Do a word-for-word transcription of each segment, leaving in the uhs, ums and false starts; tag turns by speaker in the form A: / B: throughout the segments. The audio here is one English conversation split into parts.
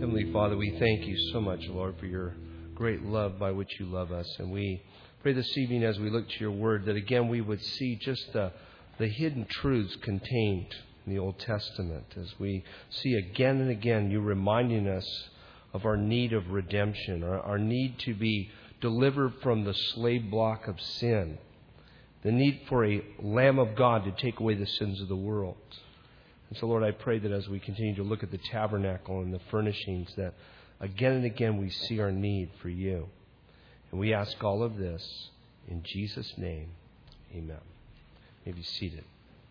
A: Heavenly Father, we thank you so much, Lord, for your great love by which you love us. And we pray this evening as we look to your word that again we would see just the, the hidden truths contained in the Old Testament. As we see again and again you reminding us of our need of redemption, our, our need to be delivered from the slave block of sin, the need for a Lamb of God to take away the sins of the world. And so, Lord, I pray that as we continue to look at the tabernacle and the furnishings, that again and again we see our need for you. And we ask all of this in Jesus' name. Amen. You may be seated.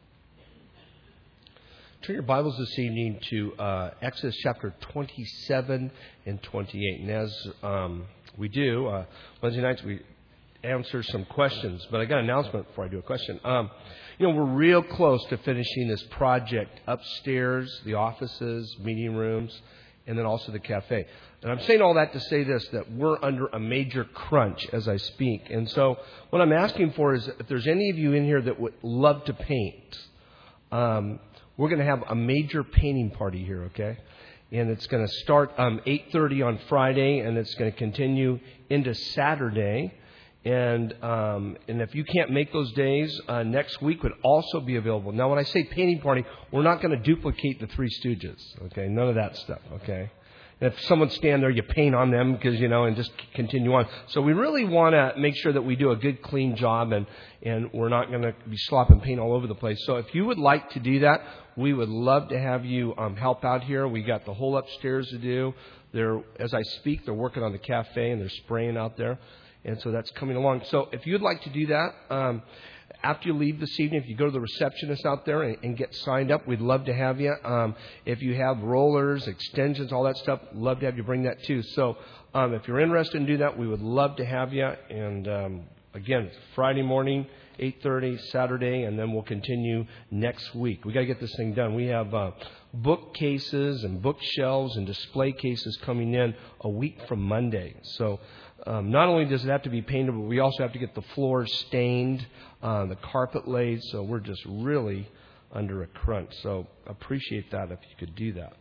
A: Turn your Bibles this evening to uh, Exodus chapter twenty-seven and twenty-eight. And as um, we do, uh, Wednesday nights we answer some questions. But I got an announcement before I do a question. Um, you know, we're real close to finishing this project upstairs, the offices, meeting rooms, and then also the cafe. And I'm saying all that to say this, that we're under a major crunch as I speak. And so what I'm asking for is if there's any of you in here that would love to paint, um, we're going to have a major painting party here, okay? And it's going to start um, eight thirty on Friday, and it's going to continue into Saturday. And um, and if you can't make those days, uh, next week would also be available. Now, when I say painting party, we're not going to duplicate the Three Stooges, okay? None of that stuff, okay? And if someone stand there, you paint on them because, you know, and just continue on. So we really want to make sure that we do a good, clean job, and, and we're not going to be slopping paint all over the place. So if you would like to do that, we would love to have you um, help out here. We got the whole upstairs to do. They're, as I speak, they're working on the cafe, and they're spraying out there. And so that's coming along. So if you'd like to do that, um, after you leave this evening, if you go to the receptionist out there and, and get signed up, we'd love to have you. Um, if you have rollers, extensions, all that stuff, love to have you bring that too. So um, if you're interested in doing that, we would love to have you. And um, again, it's Friday morning, eight thirty, Saturday, and then we'll continue next week. We got to get this thing done. We have uh, bookcases and bookshelves and display cases coming in a week from Monday. So Um, not only does it have to be painted, but we also have to get the floors stained, uh, the carpet laid. So we're just really under a crunch. So appreciate that if you could do that.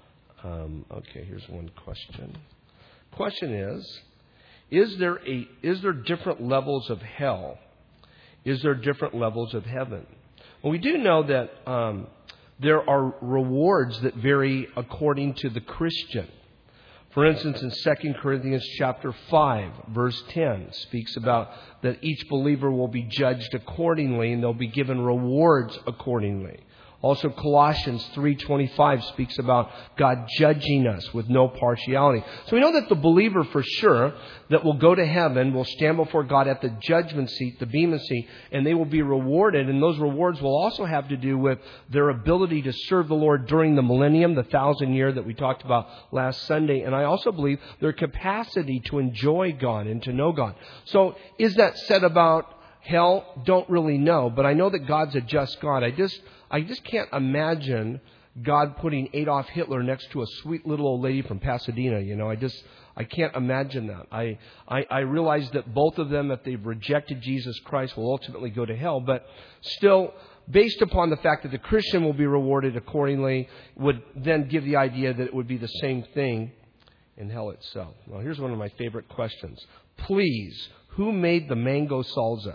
A: Um, okay, here's one question. Question is, is there a is there different levels of hell? Is there different levels of heaven? Well, we do know that um, there are rewards that vary according to the Christian. For instance, in Second Corinthians chapter five, verse ten, speaks about that each believer will be judged accordingly and they'll be given rewards accordingly. Also, Colossians three twenty-five speaks about God judging us with no partiality. So we know that the believer for sure that will go to heaven will stand before God at the judgment seat, the bema seat, and they will be rewarded. And those rewards will also have to do with their ability to serve the Lord during the millennium, the thousand year that we talked about last Sunday. And I also believe their capacity to enjoy God and to know God. So is that said about hell? Don't really know. But I know that God's a just God. I just... I just can't imagine God putting Adolf Hitler next to a sweet little old lady from Pasadena. You know, I just, I can't imagine that. I, I, I realize that both of them, if they've rejected Jesus Christ, will ultimately go to hell. But still, based upon the fact that the Christian will be rewarded accordingly, would then give the idea that it would be the same thing in hell itself. Well, here's one of my favorite questions. Please, who made the mango salsa?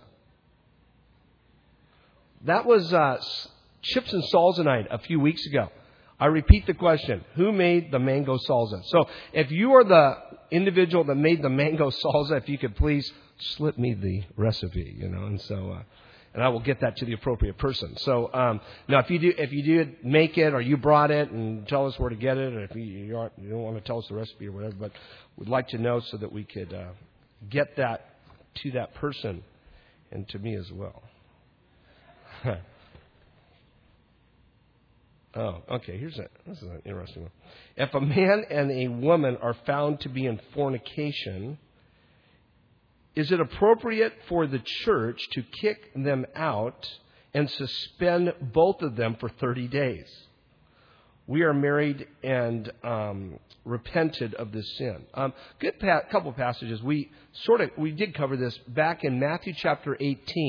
A: That was... Uh, Chips and salsa night a few weeks ago. I repeat the question. Who made the mango salsa? So if you are the individual that made the mango salsa, if you could please slip me the recipe, you know, and so, uh, and I will get that to the appropriate person. So um, now if you do, if you did make it or you brought it, and tell us where to get it, or if you, you, aren't, you don't want to tell us the recipe or whatever, but we'd like to know so that we could uh, get that to that person and to me as well. Oh, okay. Here's a, this is an interesting one. If a man and a woman are found to be in fornication, is it appropriate for the church to kick them out and suspend both of them for thirty days? We are married and um, repented of this sin. Um, good pa- couple of passages. We sort of we did cover this back in Matthew chapter eighteen,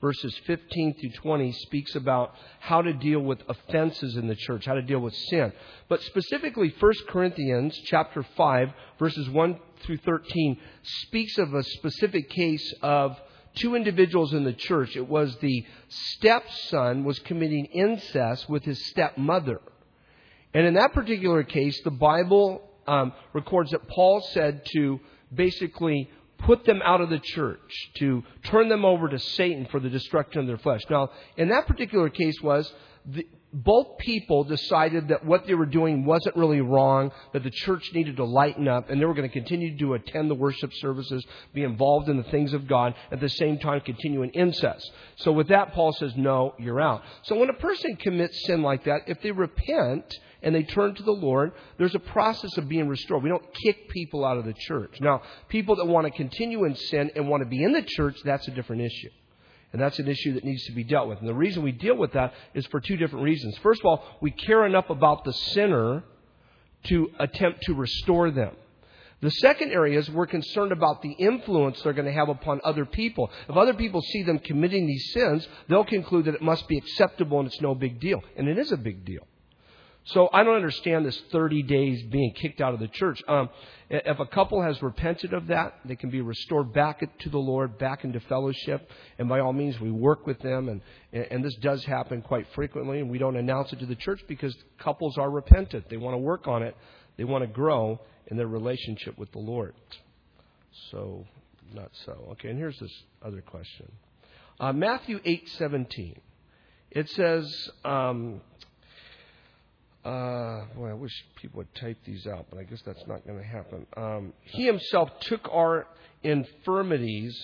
A: verses fifteen through twenty, speaks about how to deal with offenses in the church, how to deal with sin. But specifically, First Corinthians chapter five, verses one through thirteen, speaks of a specific case of two individuals in the church. It was the stepson was committing incest with his stepmother. And in that particular case, the Bible um, records that Paul said to basically put them out of the church, to turn them over to Satan for the destruction of their flesh. Now, in that particular case was the, both people decided that what they were doing wasn't really wrong, that the church needed to lighten up, and they were going to continue to attend the worship services, be involved in the things of God, at the same time continue in incest. So with that, Paul says, no, you're out. So when a person commits sin like that, if they repent and they turn to the Lord, there's a process of being restored. We don't kick people out of the church. Now, people that want to continue in sin and want to be in the church, that's a different issue. And that's an issue that needs to be dealt with. And the reason we deal with that is for two different reasons. First of all, we care enough about the sinner to attempt to restore them. The second area is we're concerned about the influence they're going to have upon other people. If other people see them committing these sins, they'll conclude that it must be acceptable and it's no big deal. And it is a big deal. So I don't understand this thirty days being kicked out of the church. Um, if a couple has repented of that, they can be restored back to the Lord, back into fellowship. And by all means, we work with them. And, and this does happen quite frequently. And we don't announce it to the church because couples are repentant. They want to work on it. They want to grow in their relationship with the Lord. So, not so. Okay, and here's this other question. Uh, Matthew eight seventeen. It says... Um, Uh, boy, I wish people would type these out, but I guess that's not going to happen. Um, he himself took our infirmities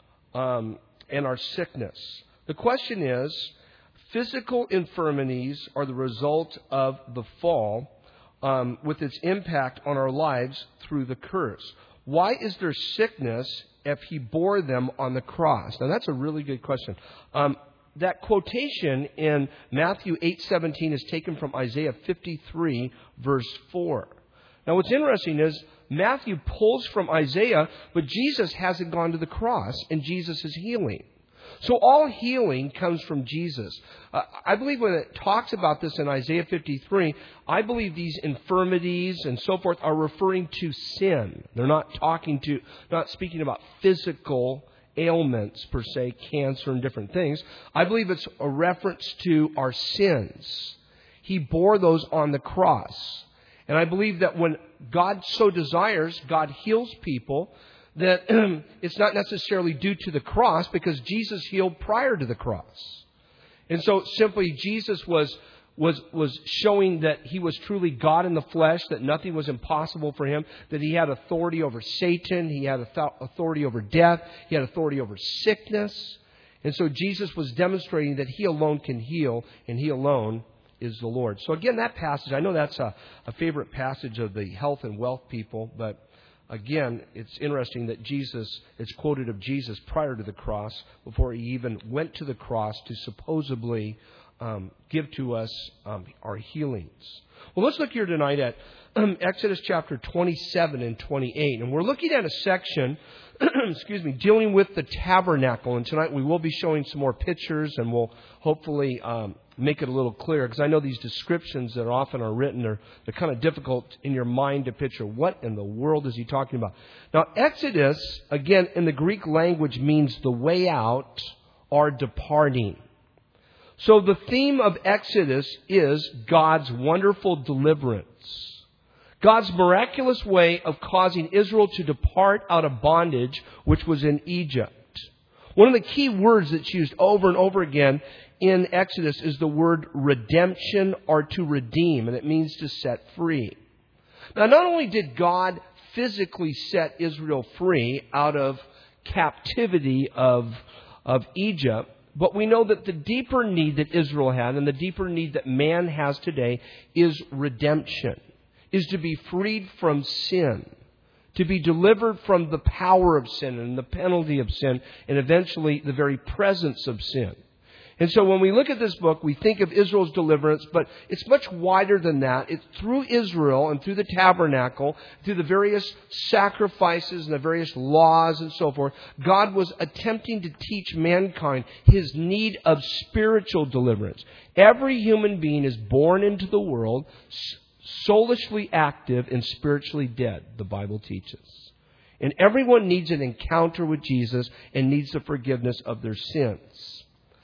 A: um, and our sickness. The question is, physical infirmities are the result of the fall um, with its impact on our lives through the curse. Why is there sickness if he bore them on the cross? Now, that's a really good question. Um, That quotation in Matthew eight seventeen is taken from Isaiah fifty-three, verse four. Now, what's interesting is Matthew pulls from Isaiah, but Jesus hasn't gone to the cross, and Jesus is healing. So all healing comes from Jesus. Uh, I believe when it talks about this in Isaiah fifty-three, I believe these infirmities and so forth are referring to sin. They're not talking to, not speaking about physical ailments per se, cancer and different things. I believe it's a reference to our sins. He bore those on the cross. And I believe that when God so desires, God heals people, that it's not necessarily due to the cross because Jesus healed prior to the cross. And so simply Jesus was was was showing that he was truly God in the flesh, that nothing was impossible for him, that he had authority over Satan, he had authority over death, he had authority over sickness. And so Jesus was demonstrating that he alone can heal, and he alone is the Lord. So again, that passage, I know that's a, a favorite passage of the health and wealth people, but again, it's interesting that Jesus, it's quoted of Jesus prior to the cross, before he even went to the cross to supposedly Um, give to us um, our healings. Well, let's look here tonight at um, Exodus chapter twenty-seven and twenty-eight. And we're looking at a section, excuse me, dealing with the tabernacle. And tonight we will be showing some more pictures, and we'll hopefully um, make it a little clearer. Because I know these descriptions that often are written, are, they're kind of difficult in your mind to picture. What in the world is he talking about? Now, Exodus, again, in the Greek language means the way out or departing. So the theme of Exodus is God's wonderful deliverance. God's miraculous way of causing Israel to depart out of bondage, which was in Egypt. One of the key words that's used over and over again in Exodus is the word redemption, or to redeem, and it means to set free. Now, not only did God physically set Israel free out of captivity of, of Egypt, but we know that the deeper need that Israel had, and the deeper need that man has today, is redemption. Is to be freed from sin. To be delivered from the power of sin and the penalty of sin, and eventually the very presence of sin. And so when we look at this book, we think of Israel's deliverance, but it's much wider than that. It's through Israel and through the tabernacle, through the various sacrifices and the various laws and so forth, God was attempting to teach mankind His need of spiritual deliverance. Every human being is born into the world soulishly active and spiritually dead, the Bible teaches. And everyone needs an encounter with Jesus and needs the forgiveness of their sins.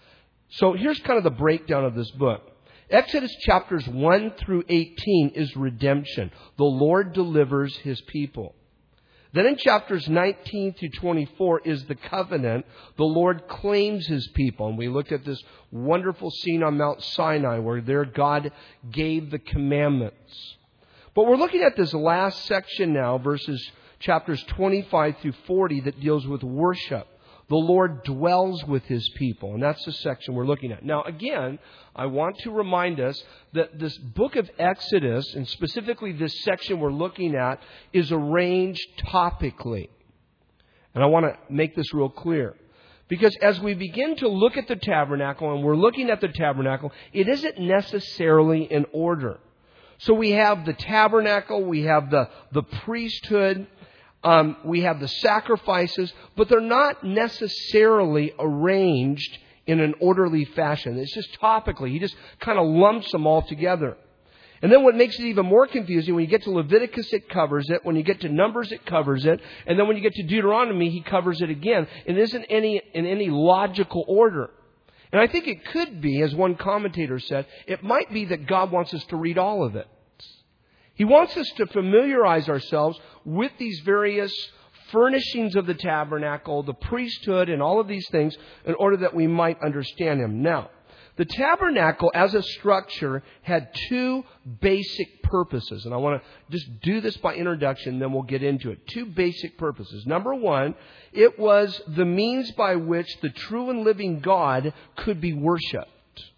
A: So here's kind of the breakdown of this book. Exodus chapters one through eighteen is redemption. The Lord delivers His people. Then in chapters nineteen through twenty-four is the covenant. The Lord claims His people. And we looked at this wonderful scene on Mount Sinai where there God gave the commandments. But we're looking at this last section now, verses chapters twenty-five through forty, that deals with worship. The Lord dwells with His people. And that's the section we're looking at. Now, again, I want to remind us that this book of Exodus, and specifically this section we're looking at, is arranged topically. And I want to make this real clear. Because as we begin to look at the tabernacle, and we're looking at the tabernacle, it isn't necessarily in order. So we have the tabernacle, we have the, the priesthood, Um, we have the sacrifices, but they're not necessarily arranged in an orderly fashion. It's just topically. He just kind of lumps them all together. And then what makes it even more confusing, when you get to Leviticus, it covers it. When you get to Numbers, it covers it. And then when you get to Deuteronomy, he covers it again. It isn't any in any logical order. And I think it could be, as one commentator said, it might be that God wants us to read all of it. He wants us to familiarize ourselves with these various furnishings of the tabernacle, the priesthood, and all of these things in order that we might understand Him. Now, the tabernacle as a structure had two basic purposes. And I want to just do this by introduction, then we'll get into it. Two basic purposes. Number one, it was the means by which the true and living God could be worshipped.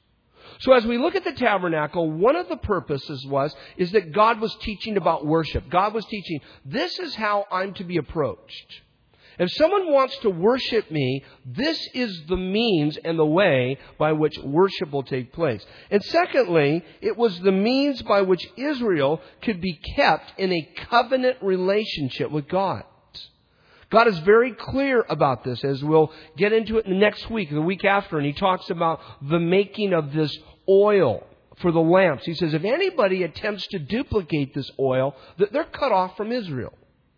A: So as we look at the tabernacle, one of the purposes was, is that God was teaching about worship. God was teaching, this is how I'm to be approached. If someone wants to worship me, this is the means and the way by which worship will take place. And secondly, it was the means by which Israel could be kept in a covenant relationship with God. God is very clear about this, as we'll get into it next week, the week after, and He talks about the making of this oil for the lamps. He says if anybody attempts to duplicate this oil, that they're cut off from Israel.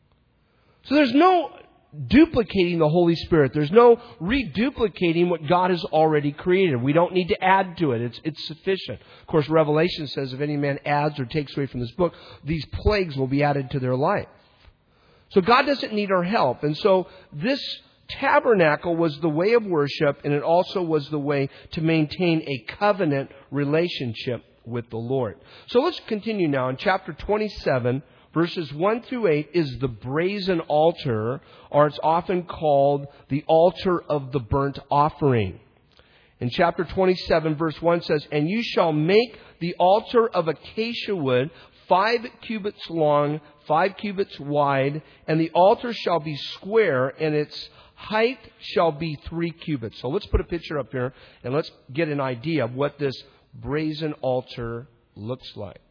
A: So there's no duplicating the Holy Spirit. There's no reduplicating what God has already created. We don't need to add to it. It's, it's sufficient. Of course, Revelation says if any man adds or takes away from this book, these plagues will be added to their life. So God doesn't need our help. And so this tabernacle was the way of worship, and it also was the way to maintain a covenant relationship with the Lord. So let's continue now. In chapter twenty-seven, verses one through eight is the brazen altar, or it's often called the altar of the burnt offering. In chapter twenty-seven, verse one says, "And you shall make the altar of acacia wood, five cubits long, five cubits wide, and the altar shall be square, and its height shall be three cubits." So let's put a picture up here, and let's get an idea of what this brazen altar looks like.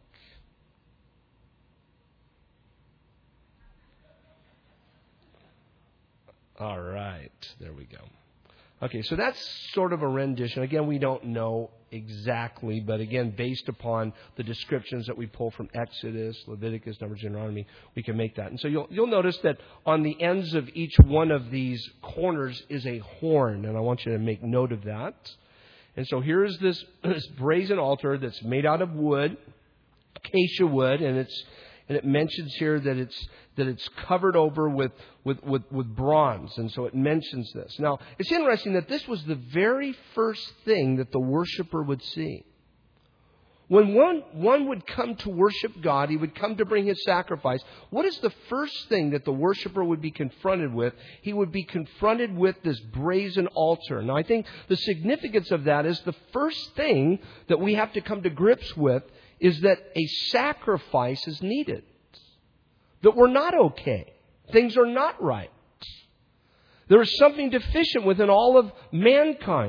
A: All right, there we go. Okay, so that's sort of a rendition. Again, we don't know exactly, but again, based upon the descriptions that we pull from Exodus, Leviticus, Numbers, Deuteronomy, we can make that. And so you'll you'll notice that on the ends of each one of these corners is a horn, and I want you to make note of that. And so here is this, this brazen altar that's made out of wood, acacia wood, and it's and it mentions here that it's that it's covered over with, with, with, with bronze. And so it mentions this. Now, it's interesting that this was the very first thing that the worshiper would see. When one, one would come to worship God, he would come to bring his sacrifice. What is the first thing that the worshiper would be confronted with? He would be confronted with this brazen altar. Now, I think the significance of that is the first thing that we have to come to grips with is that a sacrifice is needed. That we're not okay. Things are not right. There is something deficient within all of mankind.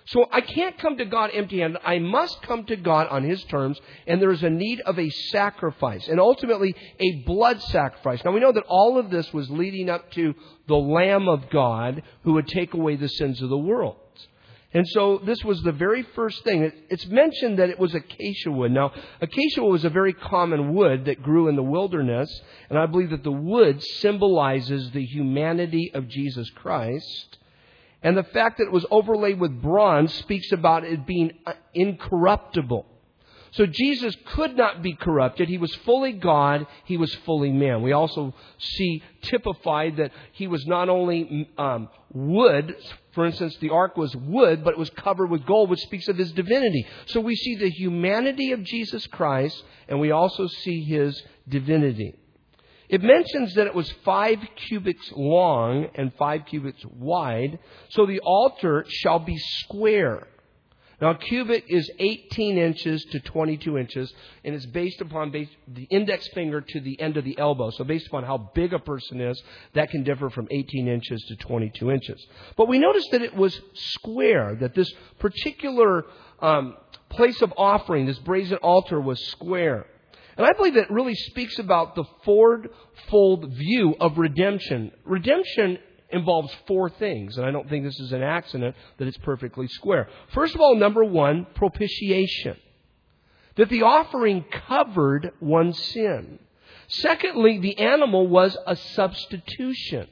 A: So I can't come to God empty-handed. I must come to God on His terms, and there is a need of a sacrifice, and ultimately a blood sacrifice. Now we know that all of this was leading up to the Lamb of God who would take away the sins of the world. And so this was the very first thing. It's mentioned that it was acacia wood. Now, acacia wood was a very common wood that grew in the wilderness, and I believe that the wood symbolizes the humanity of Jesus Christ. And the fact that it was overlaid with bronze speaks about it being incorruptible. So Jesus could not be corrupted. He was fully God. He was fully man. We also see typified that He was not only um, wood. For instance, the ark was wood, but it was covered with gold, which speaks of His divinity. So we see the humanity of Jesus Christ, and we also see His divinity. It mentions that it was five cubits long and five cubits wide. So the altar shall be square. Now, a cubit is eighteen inches to twenty-two inches, and it's based upon base, the index finger to the end of the elbow. So based upon how big a person is, that can differ from eighteen inches to twenty-two inches. But we noticed that it was square, that this particular um, place of offering, this brazen altar, was square. And I believe that really speaks about the fourfold view of redemption. Redemption involves four things, and I don't think this is an accident that it's perfectly square. First of all, number one, propitiation. That the offering covered one's sin. Secondly, the animal was a substitution.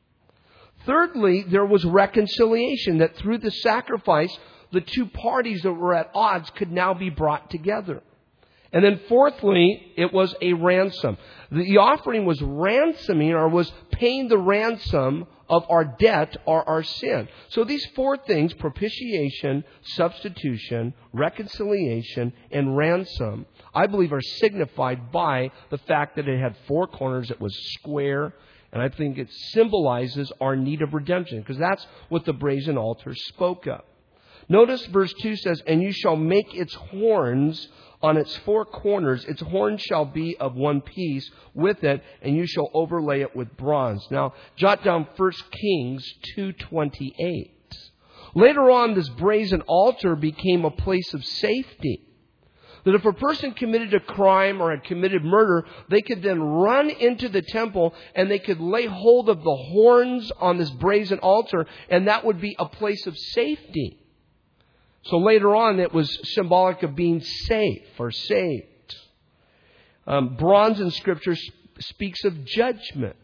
A: Thirdly, there was reconciliation, that through the sacrifice, the two parties that were at odds could now be brought together. And then fourthly, it was a ransom. The offering was ransoming, or was paying the ransom of our debt or our sin. So these four things, propitiation, substitution, reconciliation, and ransom, I believe are signified by the fact that it had four corners, it was square, and I think it symbolizes our need of redemption, because that's what the brazen altar spoke of. Notice verse two says, "And you shall make its horns on its four corners, its horns shall be of one piece with it, and you shall overlay it with bronze." Now, jot down First Kings two twenty-eight. Later on, this brazen altar became a place of safety. That if a person committed a crime or had committed murder, they could then run into the temple and they could lay hold of the horns on this brazen altar, and that would be a place of safety. So later on, it was symbolic of being safe or saved. Um, bronze in Scripture speaks of judgment.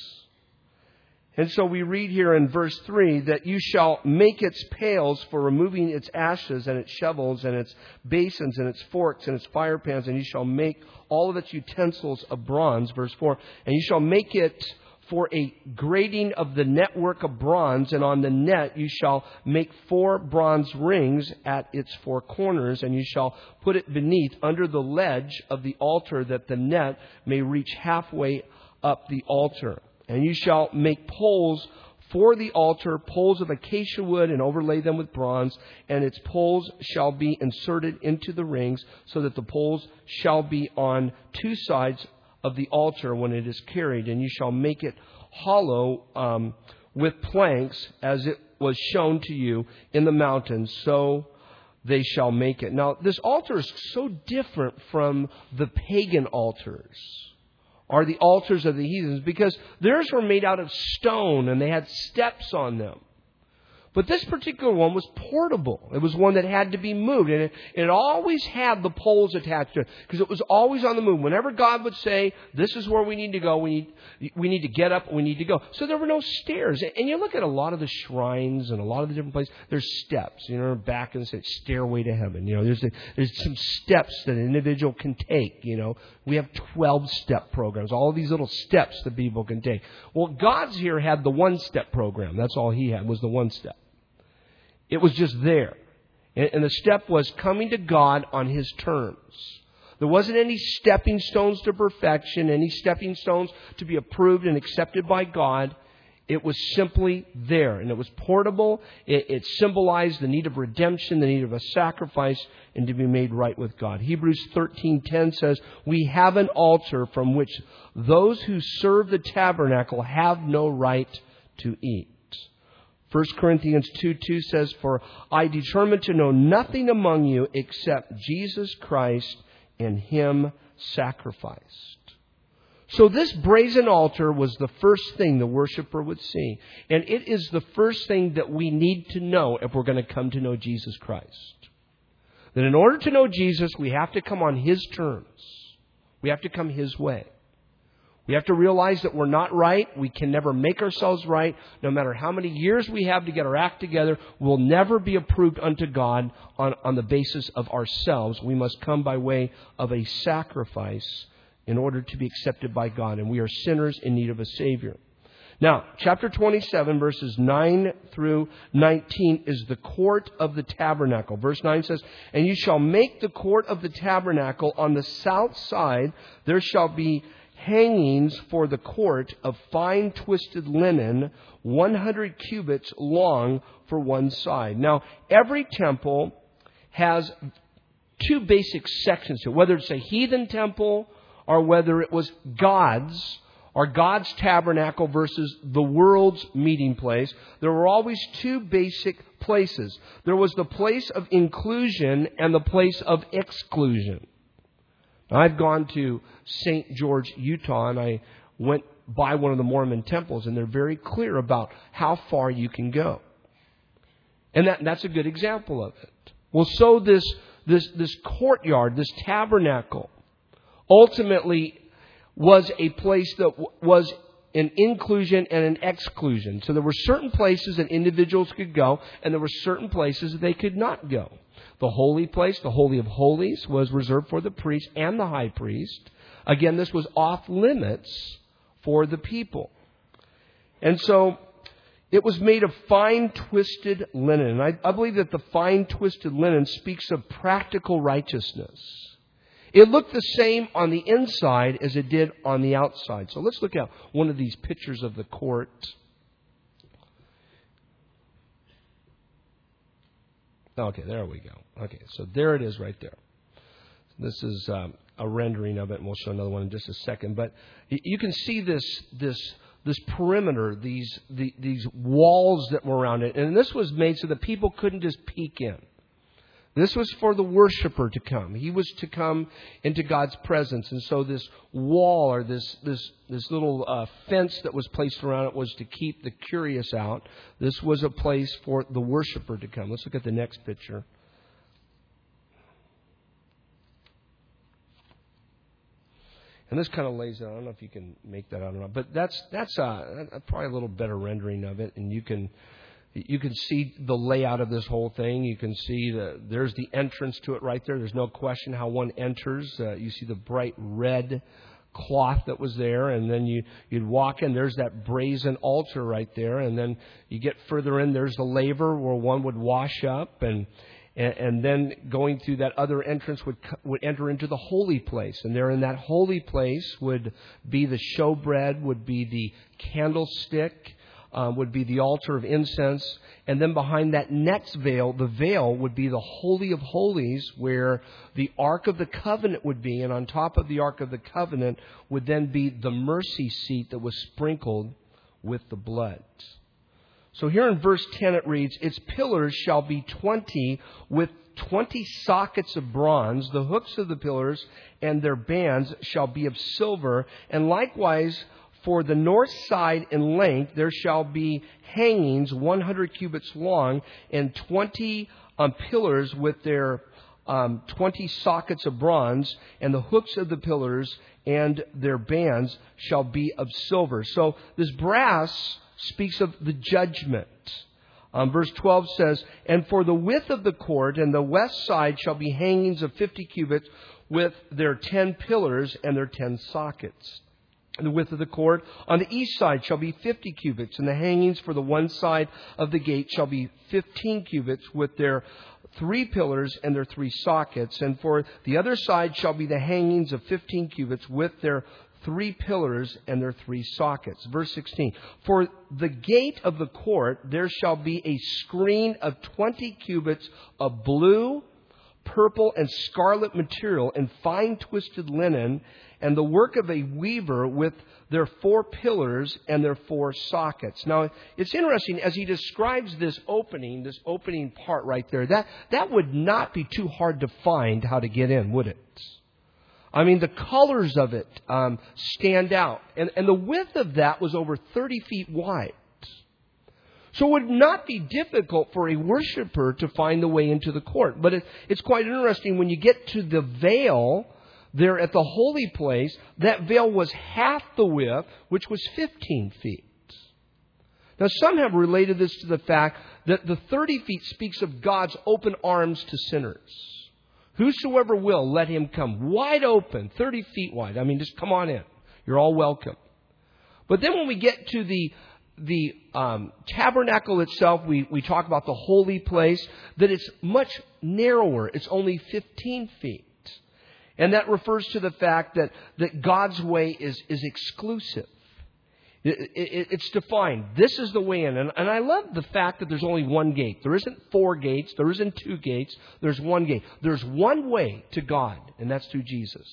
A: And so we read here in verse three that you shall make its pails for removing its ashes, and its shovels, and its basins, and its forks, and its fire pans, and you shall make all of its utensils of bronze. Verse four, and you shall make it for a grating of the network of bronze, and on the net you shall make four bronze rings at its four corners, and you shall put it beneath under the ledge of the altar, that the net may reach halfway up the altar. And you shall make poles for the altar, poles of acacia wood, and overlay them with bronze, and its poles shall be inserted into the rings, so that the poles shall be on two sides of the altar when it is carried, and you shall make it hollow um, with planks, as it was shown to you in the mountains, so they shall make it. Now, this altar is so different from the pagan altars, or the altars of the heathens, because theirs were made out of stone and they had steps on them. But this particular one was portable. It was one that had to be moved. And it, it always had the poles attached to it, because it was always on the move. Whenever God would say, this is where we need to go, we need we need to get up, we need to go. So there were no stairs. And you look at a lot of the shrines and a lot of the different places, there's steps. You know, back and say, stairway to heaven. You know, there's, a, there's some steps that an individual can take. You know, we have twelve-step programs, all of these little steps that people can take. Well, God's here had the one-step program. That's all He had, was the one step. It was just there. And the step was coming to God on His terms. There wasn't any stepping stones to perfection, any stepping stones to be approved and accepted by God. It was simply there. And it was portable. It, it symbolized the need of redemption, the need of a sacrifice, and to be made right with God. Hebrews thirteen ten says, "We have an altar from which those who serve the tabernacle have no right to eat." First Corinthians two two says, "For I determined to know nothing among you except Jesus Christ and Him sacrificed." So this brazen altar was the first thing the worshiper would see. And it is the first thing that we need to know if we're going to come to know Jesus Christ. That in order to know Jesus, we have to come on His terms. We have to come His way. We have to realize that we're not right. We can never make ourselves right. No matter how many years we have to get our act together, we'll never be approved unto God on, on the basis of ourselves. We must come by way of a sacrifice in order to be accepted by God. And we are sinners in need of a Savior. Now, chapter twenty-seven, verses nine through nineteen is the court of the tabernacle. Verse nine says, "And you shall make the court of the tabernacle on the south side. There shall be hangings for the court of fine twisted linen, one hundred cubits long for one side." Now, every temple has two basic sections to it, whether it's a heathen temple or whether it was God's, or God's tabernacle versus the world's meeting place. There were always two basic places. There was the place of inclusion and the place of exclusion. Now, I've gone to Saint George, Utah, and I went by one of the Mormon temples, and they're very clear about how far you can go. And that, that's a good example of it. Well, so this, this, this courtyard, this tabernacle, ultimately was a place that w- was an inclusion and an exclusion. So there were certain places that individuals could go, and there were certain places that they could not go. The holy place, the Holy of Holies, was reserved for the priest and the high priest. Again, this was off limits for the people. And so it was made of fine twisted linen. And I, I believe that the fine twisted linen speaks of practical righteousness. It looked the same on the inside as it did on the outside. So let's look at one of these pictures of the court. Okay, there we go. Okay, so there it is right there. This is um, a rendering of it, and we'll show another one in just a second. But you can see this this this perimeter, these the, these walls that were around it. And this was made so that people couldn't just peek in. This was for the worshiper to come. He was to come into God's presence. And so this wall or this this this little uh, fence that was placed around it was to keep the curious out. This was a place for the worshiper to come. Let's look at the next picture. And this kind of lays it out. I don't know if you can make that out or not. But that's that's uh, probably a little better rendering of it. And you can... You can see the layout of this whole thing. You can see the, there's the entrance to it right there. There's no question how one enters. Uh, you see the bright red cloth that was there. And then you, you'd walk in. There's that brazen altar right there. And then you get further in. There's the laver where one would wash up. And and, and then going through that other entrance would would enter into the holy place. And there in that holy place would be the showbread, would be the candlestick. Um, would be the altar of incense. And then behind that next veil, the veil would be the Holy of Holies, where the Ark of the Covenant would be. And on top of the Ark of the Covenant would then be the mercy seat that was sprinkled with the blood. So here in verse ten it reads, "Its pillars shall be twenty with twenty sockets of bronze. The hooks of the pillars and their bands shall be of silver. And likewise, for the north side in length, there shall be hangings one hundred cubits long and twenty um, pillars with their um, twenty sockets of bronze, and the hooks of the pillars and their bands shall be of silver." So this brass speaks of the judgment. Um, verse twelve says, "And for the width of the court and the west side shall be hangings of fifty cubits with their ten pillars and their ten sockets. The width of the court on the east side shall be fifty cubits, and the hangings for the one side of the gate shall be fifteen cubits with their three pillars and their three sockets. And for the other side shall be the hangings of fifteen cubits with their three pillars and their three sockets." Verse sixteen, "For the gate of the court there shall be a screen of twenty cubits of blue, purple, and scarlet material, and fine twisted linen, and the work of a weaver with their four pillars and their four sockets. Now, it's interesting as he describes this opening, this opening part right there, that, that would not be too hard to find how to get in, would it? I mean, the colors of it um, stand out. And, and the width of that was over thirty feet wide. So it would not be difficult for a worshiper to find the way into the court. But it, it's quite interesting when you get to the veil there at the holy place, that veil was half the width, which was fifteen feet. Now, some have related this to the fact that the thirty feet speaks of God's open arms to sinners. Whosoever will, let him come. Wide open, thirty feet wide. I mean, just come on in. You're all welcome. But then when we get to the the um, tabernacle itself, we, we talk about the holy place, that it's much narrower. It's only fifteen feet. And that refers to the fact that, that God's way is, is exclusive. It, it, it's defined. This is the way in. And, and I love the fact that there's only one gate. There isn't four gates. There isn't two gates. There's one gate. There's one way to God, and that's through Jesus.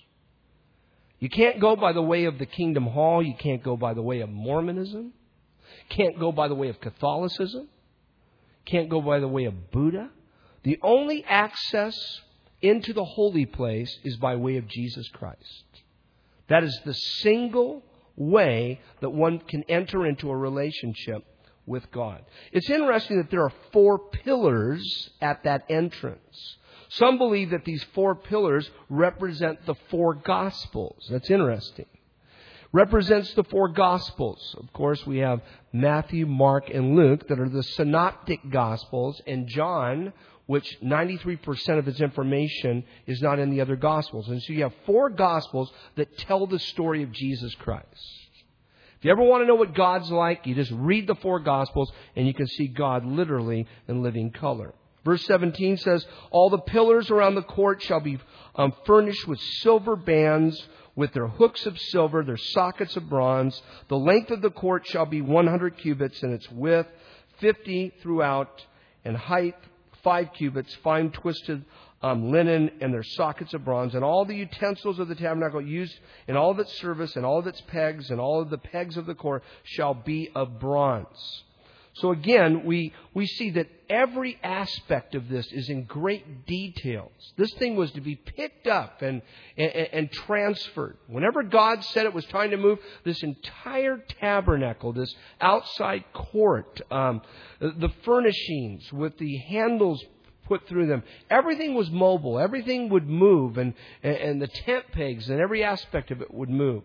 A: You can't go by the way of the Kingdom Hall. You can't go by the way of Mormonism. Can't go by the way of Catholicism. Can't go by the way of Buddha. The only access into the holy place is by way of Jesus Christ. That is the single way that one can enter into a relationship with God. It's interesting that there are four pillars at that entrance. Some believe that these four pillars represent the four Gospels. That's interesting. Represents the four Gospels. Of course, we have Matthew, Mark, and Luke that are the synoptic Gospels, and John, which ninety-three percent of its information is not in the other Gospels. And so you have four Gospels that tell the story of Jesus Christ. If you ever want to know what God's like, you just read the four Gospels and you can see God literally in living color. Verse seventeen says, all the pillars around the court shall be um, furnished with silver bands, with their hooks of silver, their sockets of bronze. The length of the court shall be one hundred cubits, and its width fifty throughout, and height five cubits, fine twisted um, linen, and their sockets of bronze. And all the utensils of the tabernacle used in all of its service, and all of its pegs, and all of the pegs of the court shall be of bronze. So again, we, we see that every aspect of this is in great details. This thing was to be picked up and, and, and transferred. Whenever God said it was time to move, this entire tabernacle, this outside court, um, the furnishings with the handles put through them, everything was mobile. Everything would move, and, and the tent pegs and every aspect of it would move.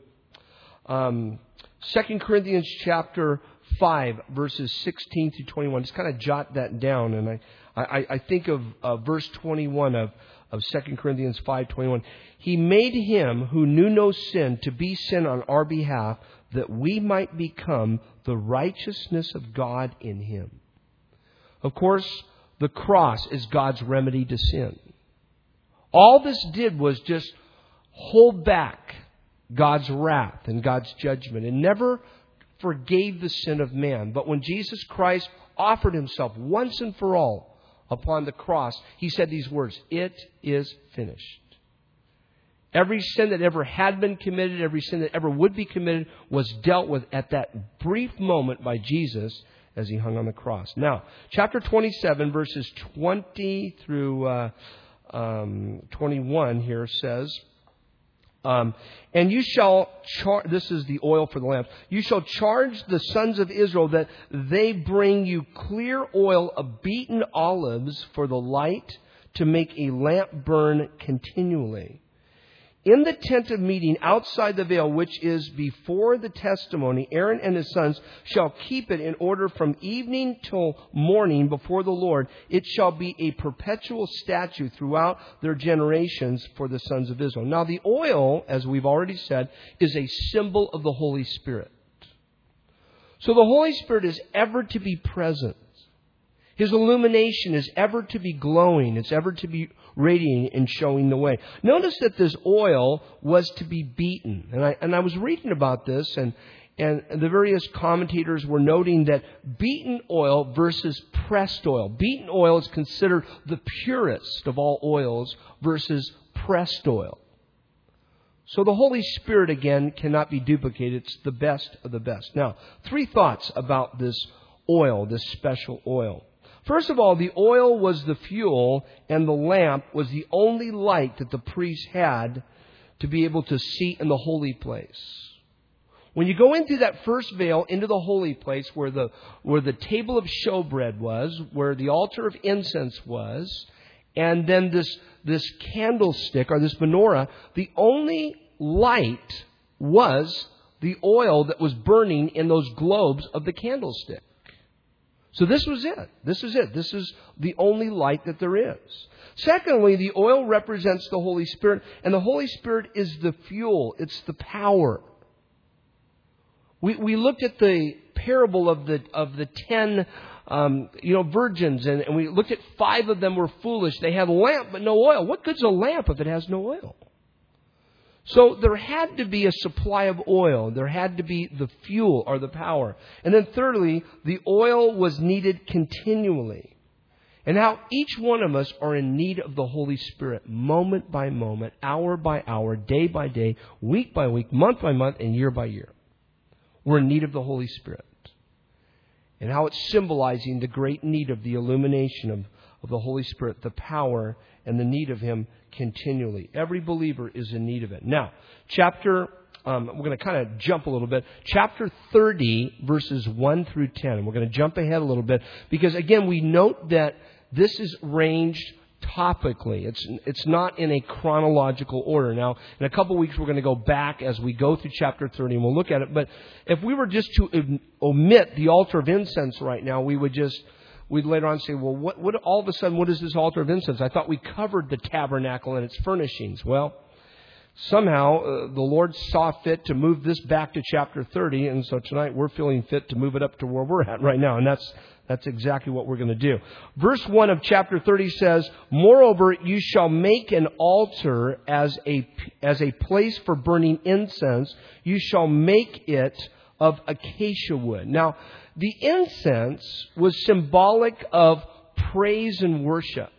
A: Um, Second Corinthians chapter five, verses sixteen through twenty-one. Just kind of jot that down. And I, I, I think of uh, verse twenty-one of, of Second Corinthians five twenty-one. He made him who knew no sin to be sin on our behalf, that we might become the righteousness of God in him. Of course, the cross is God's remedy to sin. All this did was just hold back God's wrath and God's judgment, and never forgave the sin of man. But when Jesus Christ offered himself once and for all upon the cross, he said these words, it is finished. Every sin that ever had been committed, every sin that ever would be committed, was dealt with at that brief moment by Jesus as he hung on the cross. Now, chapter twenty-seven, verses twenty through uh, um, twenty-one here says, Um, and you shall, char- this is the oil for the lamps, you shall charge the sons of Israel that they bring you clear oil of beaten olives for the light, to make a lamp burn continually. In the tent of meeting outside the veil, which is before the testimony, Aaron and his sons shall keep it in order from evening till morning before the Lord. It shall be a perpetual statute throughout their generations for the sons of Israel. Now the oil, as we've already said, is a symbol of the Holy Spirit. So the Holy Spirit is ever to be present. His illumination is ever to be glowing. It's ever to be radiating and showing the way. Notice that this oil was to be beaten. And I, and I was reading about this, and, and the various commentators were noting that beaten oil versus pressed oil. Beaten oil is considered the purest of all oils versus pressed oil. So the Holy Spirit, again, cannot be duplicated. It's the best of the best. Now, three thoughts about this oil, this special oil. First of all, the oil was the fuel, and the lamp was the only light that the priest had to be able to see in the holy place. When you go in through that first veil into the holy place where the where the table of showbread was, where the altar of incense was, and then this this candlestick or this menorah, the only light was the oil that was burning in those globes of the candlestick. So this was it. This is it. This is the only light that there is. Secondly, the oil represents the Holy Spirit, and the Holy Spirit is the fuel. It's the power. We we looked at the parable of the of the ten um, you know virgins, and, and we looked at five of them were foolish. They had a lamp but no oil. What good's a lamp if it has no oil? So there had to be a supply of oil. There had to be the fuel or the power. And then thirdly, the oil was needed continually. And now each one of us are in need of the Holy Spirit moment by moment, hour by hour, day by day, week by week, month by month, and year by year. We're in need of the Holy Spirit. And how it's symbolizing the great need of the illumination of, of the Holy Spirit, the power and the need of Him continually. Every believer is in need of it. Now, chapter, um, we're going to kind of jump a little bit. Chapter thirty, verses one through ten. We're going to jump ahead a little bit because, again, we note that this is ranged topically. It's it's not in a chronological order. Now, in a couple of weeks, we're going to go back as we go through chapter thirty, and we'll look at it. But if we were just to omit the altar of incense right now, we would just, we'd later on say, well, what, what all of a sudden, what is this altar of incense? I thought we covered the tabernacle and its furnishings. Well, somehow uh, the Lord saw fit to move this back to chapter thirty, and so tonight we're feeling fit to move it up to where we're at right now, and that's That's exactly what we're going to do. Verse one of chapter thirty says, "Moreover, you shall make an altar as a, as a place for burning incense. You shall make it of acacia wood." Now, the incense was symbolic of praise and worship.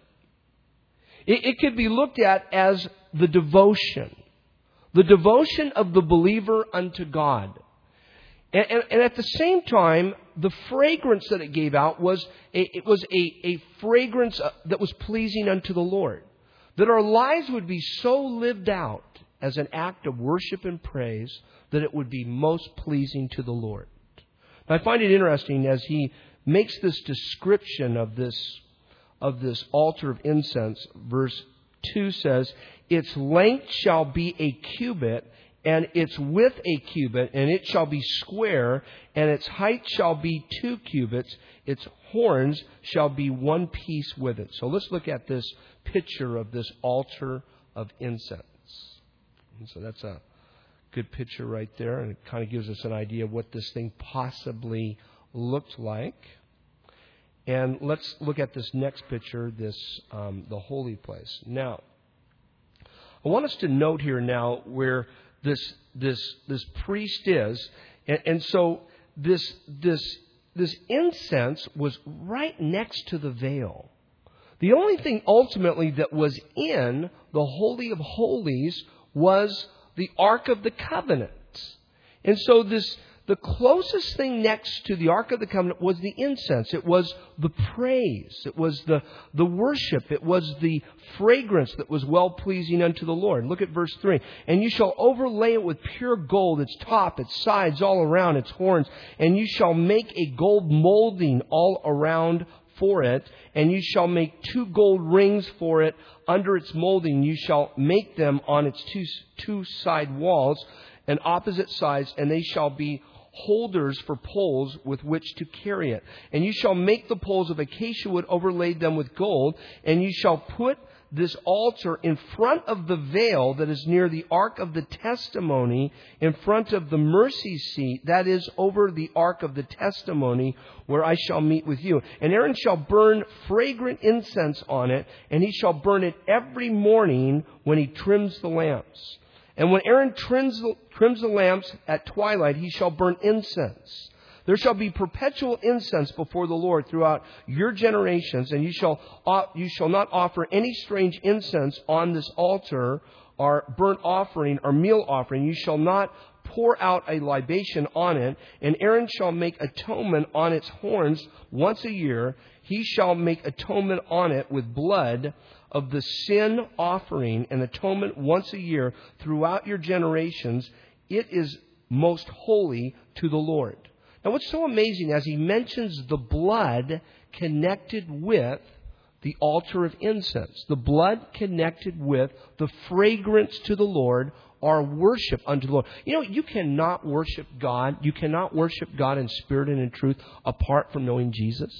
A: It, it could be looked at as the devotion. The devotion of the believer unto God. And, and, and at the same time, the fragrance that it gave out was a, it was a, a fragrance that was pleasing unto the Lord. That our lives would be so lived out as an act of worship and praise that it would be most pleasing to the Lord. Now, I find it interesting as he makes this description of this of this altar of incense. Verse two says, "Its length shall be a cubit, and its width a cubit, and it shall be square, and its height shall be two cubits. Its horns shall be one piece with it." So let's look at this picture of this altar of incense. And so that's a good picture right there, and it kind of gives us an idea of what this thing possibly looked like. And let's look at this next picture, this um, the holy place. Now, I want us to note here now where this this this priest is, and, and so this this this incense was right next to the veil. The only thing ultimately that was in the Holy of Holies was the Ark of the Covenant. And so this the closest thing next to the Ark of the Covenant was the incense. It was the praise. It was the, the worship. It was the fragrance that was well-pleasing unto the Lord. Look at verse three. "And you shall overlay it with pure gold, its top, its sides, all around, its horns. And you shall make a gold molding all around for it. And you shall make two gold rings for it under its molding. You shall make them on its two, two side walls and opposite sides, and they shall be holders for poles with which to carry it. And you shall make the poles of acacia wood, overlay them with gold, and you shall put this altar in front of the veil that is near the ark of the testimony, in front of the mercy seat, that is over the ark of the testimony, where I shall meet with you. And Aaron shall burn fragrant incense on it, and he shall burn it every morning when he trims the lamps. And when Aaron trims, trims the lamps at twilight, he shall burn incense. There shall be perpetual incense before the Lord throughout your generations, and you shall you shall not offer any strange incense on this altar, or burnt offering, or meal offering. You shall not pour out a libation on it, and Aaron shall make atonement on its horns once a year. He shall make atonement on it with blood of the sin offering, and atonement once a year throughout your generations. It is most holy to the Lord. Now, what's so amazing, as he mentions the blood connected with the altar of incense, the blood connected with the fragrance to the Lord, our worship unto the Lord. You know, you cannot worship God. You cannot worship God in spirit and in truth apart from knowing Jesus.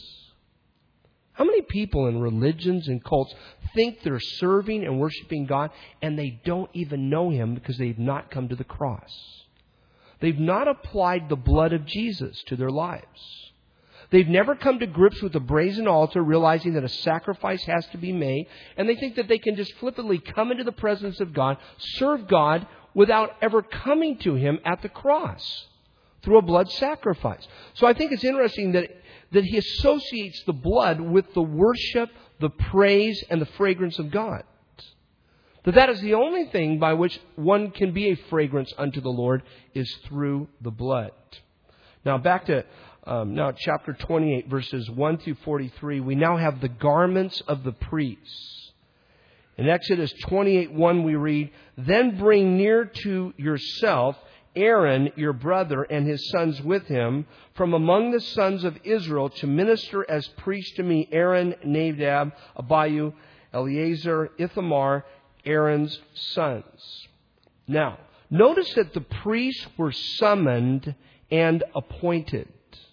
A: How many people in religions and cults think they're serving and worshiping God, and they don't even know Him because they've not come to the cross? They've not applied the blood of Jesus to their lives. They've never come to grips with the brazen altar, realizing that a sacrifice has to be made. And they think that they can just flippantly come into the presence of God, serve God, without ever coming to Him at the cross through a blood sacrifice. So I think it's interesting that, that he associates the blood with the worship, the praise, and the fragrance of God. That that is the only thing by which one can be a fragrance unto the Lord, is through the blood. Now back to um, now chapter twenty-eight, verses one through forty-three. We now have the garments of the priests. In Exodus twenty-eight one we read, "Then bring near to yourself Aaron your brother and his sons with him from among the sons of Israel to minister as priests to me, Aaron, Nadab, Abihu, Eleazar, Ithamar, Aaron's sons." Now, notice that the priests were summoned and appointed.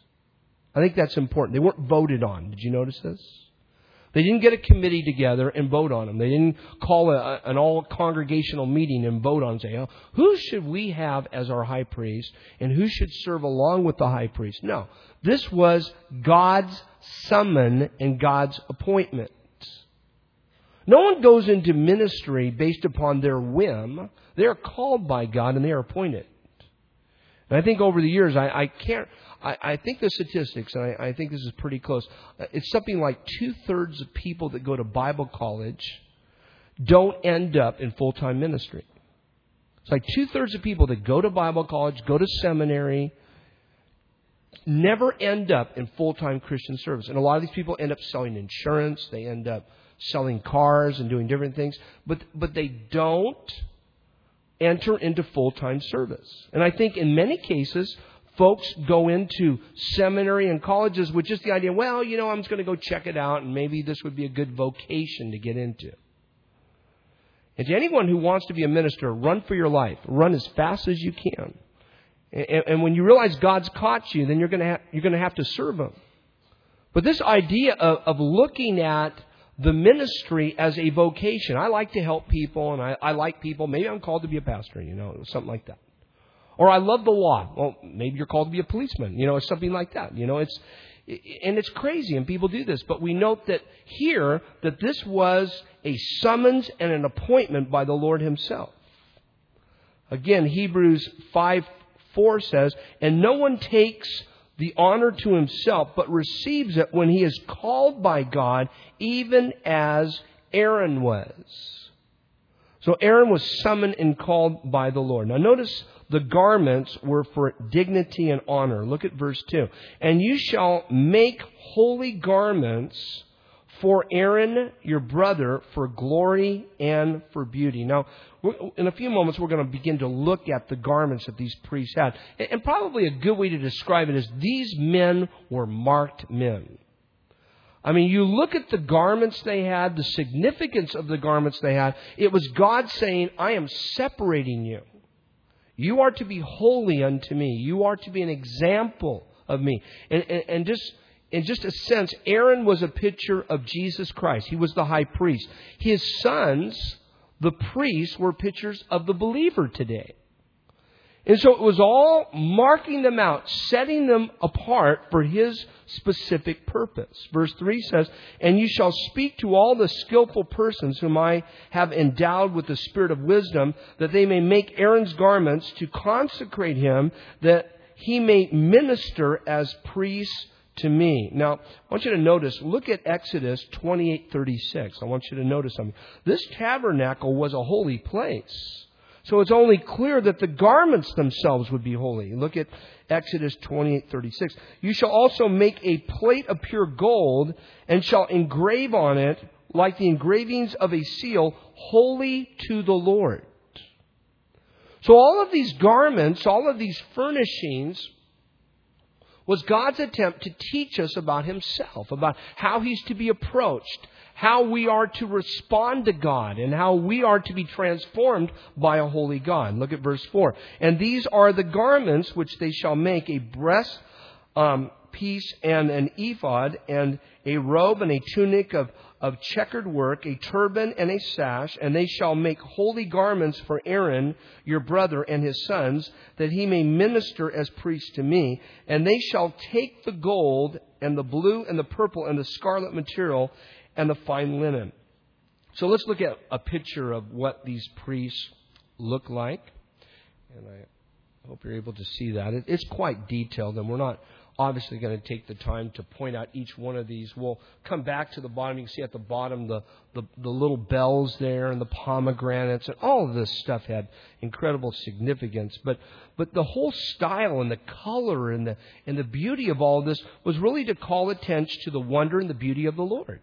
A: I think that's important. They weren't voted on. Did you notice this? They didn't get a committee together and vote on them. They didn't call a, an all-congregational meeting and vote on and say, oh, who should we have as our high priest and who should serve along with the high priest? No, this was God's summon and God's appointment. No one goes into ministry based upon their whim. They are called by God and they are appointed. And I think over the years, I, I can't, I, I think the statistics, and I, I think this is pretty close, it's something like two-thirds of people that go to Bible college don't end up in full-time ministry. It's like two-thirds of people that go to Bible college, go to seminary, never end up in full-time Christian service. And a lot of these people end up selling insurance, they end up selling cars and doing different things, but but they don't enter into full-time service. And I think in many cases, folks go into seminary and colleges with just the idea, well, you know, I'm just going to go check it out and maybe this would be a good vocation to get into. And to anyone who wants to be a minister, run for your life. Run as fast as you can. And, and when you realize God's caught you, then you're going to have, you're going to have to serve Him. But this idea of, of looking at the ministry as a vocation. I like to help people, and I, I like people. Maybe I'm called to be a pastor, you know, something like that. Or I love the law. Well, maybe you're called to be a policeman, you know, or something like that. You know, it's and it's crazy, and people do this. But we note that here that this was a summons and an appointment by the Lord Himself. Again, Hebrews five four says, "And no one takes the honor to himself, but receives it when he is called by God, even as Aaron was." So Aaron was summoned and called by the Lord. Now notice the garments were for dignity and honor. Look at verse two. "And you shall make holy garments for Aaron your brother for glory and for beauty." Now, in a few moments, we're going to begin to look at the garments that these priests had. And probably a good way to describe it is these men were marked men. I mean, you look at the garments they had, the significance of the garments they had. It was God saying, I am separating you. You are to be holy unto me. You are to be an example of me. And, and, and just... In just a sense, Aaron was a picture of Jesus Christ. He was the high priest. His sons, the priests, were pictures of the believer today. And so it was all marking them out, setting them apart for His specific purpose. Verse three says, "And you shall speak to all the skillful persons whom I have endowed with the spirit of wisdom, that they may make Aaron's garments to consecrate him, that he may minister as priest to me." Now, I want you to notice, look at Exodus twenty-eight thirty-six. I want you to notice something. This tabernacle was a holy place. So it's only clear that the garments themselves would be holy. Look at Exodus twenty-eight thirty-six. "You shall also make a plate of pure gold, and shall engrave on it, like the engravings of a seal, holy to the Lord." So all of these garments, all of these furnishings, was God's attempt to teach us about Himself, about how He's to be approached, how we are to respond to God, and how we are to be transformed by a holy God. Look at verse four. "And these are the garments which they shall make: a breast um, piece and an ephod, and a robe and a tunic of, of checkered work, a turban and a sash. And they shall make holy garments for Aaron, your brother, and his sons, that he may minister as priest to me. And they shall take the gold and the blue and the purple and the scarlet material and the fine linen." So let's look at a picture of what these priests look like. And I hope you're able to see that. It's quite detailed, and we're not obviously going to take the time to point out each one of these. We'll come back to the bottom. You can see at the bottom the, the, the little bells there and the pomegranates, and all of this stuff had incredible significance. But but the whole style and the color and the and the beauty of all of this was really to call attention to the wonder and the beauty of the Lord.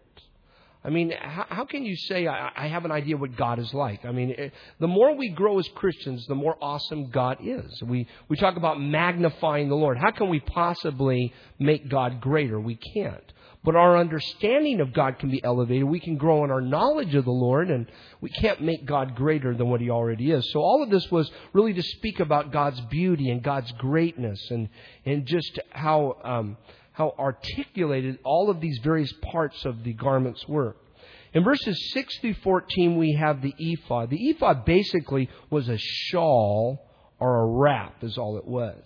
A: I mean, how, how can you say, I, I have an idea what God is like? I mean, it, the more we grow as Christians, the more awesome God is. We, we talk about magnifying the Lord. How can we possibly make God greater? We can't. But our understanding of God can be elevated. We can grow in our knowledge of the Lord, and we can't make God greater than what He already is. So all of this was really to speak about God's beauty and God's greatness, and, and just how... Um, how articulated all of these various parts of the garments were. In verses six through fourteen, we have the ephod. The ephod basically was a shawl or a wrap is all it was.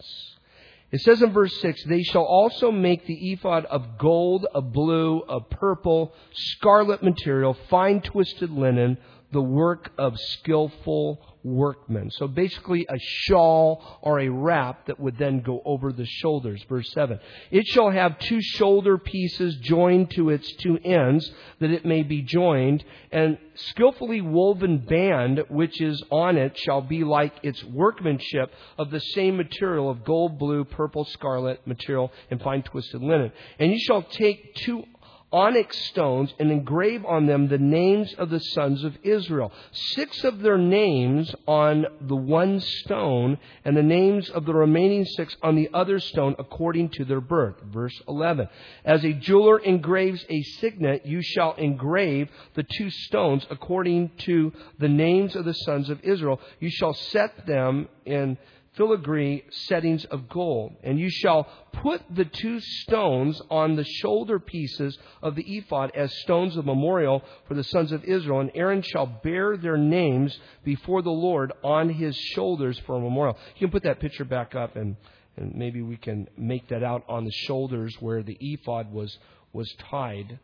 A: It says in verse six, "They shall also make the ephod of gold, of blue, of purple, scarlet material, fine twisted linen, the work of skillful workmen." So basically a shawl or a wrap that would then go over the shoulders. Verse seven. "It shall have two shoulder pieces joined to its two ends, that it may be joined, and skillfully woven band which is on it shall be like its workmanship of the same material of gold, blue, purple, scarlet material, and fine twisted linen. And you shall take two onyx stones and engrave on them the names of the sons of Israel, six of their names on the one stone, and the names of the remaining six on the other stone according to their birth." Verse eleven. "As a jeweler engraves a signet, you shall engrave the two stones according to the names of the sons of Israel. You shall set them in filigree settings of gold. And you shall put the two stones on the shoulder pieces of the ephod as stones of memorial for the sons of Israel. And Aaron shall bear their names before the Lord on his shoulders for a memorial." You can put that picture back up, and, and maybe we can make that out on the shoulders where the ephod was, was tied.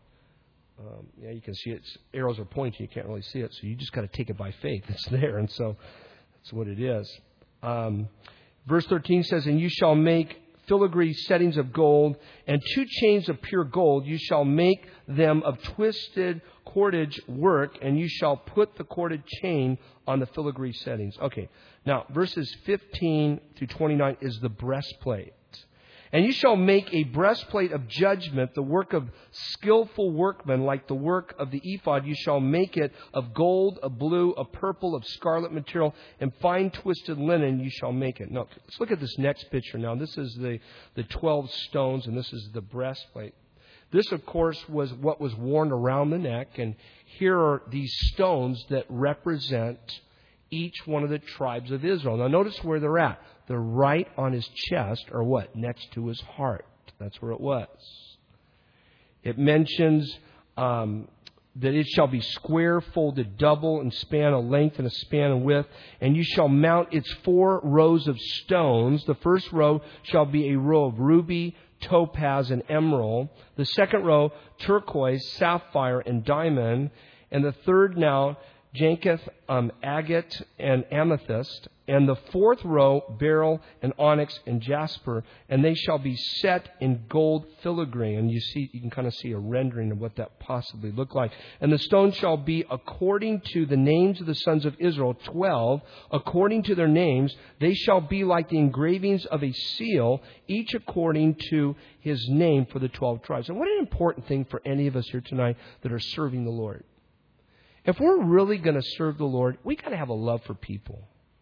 A: Um, yeah, you can see it. Arrows are pointing. You can't really see it. So you just got to take it by faith. It's there. And so that's what it is. Um, verse thirteen says, "And you shall make filigree settings of gold, and two chains of pure gold. You shall make them of twisted cordage work, and you shall put the corded chain on the filigree settings." Okay, now verses fifteen through twenty-nine is the breastplate. "And you shall make a breastplate of judgment, the work of skillful workmen, like the work of the ephod. You shall make it of gold, of blue, of purple, of scarlet material, and fine twisted linen you shall make it." Now, let's look at this next picture. Now, this is the, the twelve stones, and this is the breastplate. This, of course, was what was worn around the neck, and here are these stones that represent each one of the tribes of Israel. Now, notice where they're at. They're right on his chest, or what? Next to his heart. That's where it was. It mentions um, that it shall be square, folded double, and span a length and a span a width. And you shall mount its four rows of stones. The first row shall be a row of ruby, topaz, and emerald. The second row, turquoise, sapphire, and diamond. And the third now, jacinth, um, agate, and amethyst. And the fourth row, beryl, and onyx, and jasper. And they shall be set in gold filigree. And you see, you can kind of see a rendering of what that possibly looked like. And the stones shall be according to the names of the sons of Israel, twelve, according to their names. They shall be like the engravings of a seal, each according to his name for the twelve tribes. And what an important thing for any of us here tonight that are serving the Lord. If we're really going to serve the Lord, we got to have a love for people.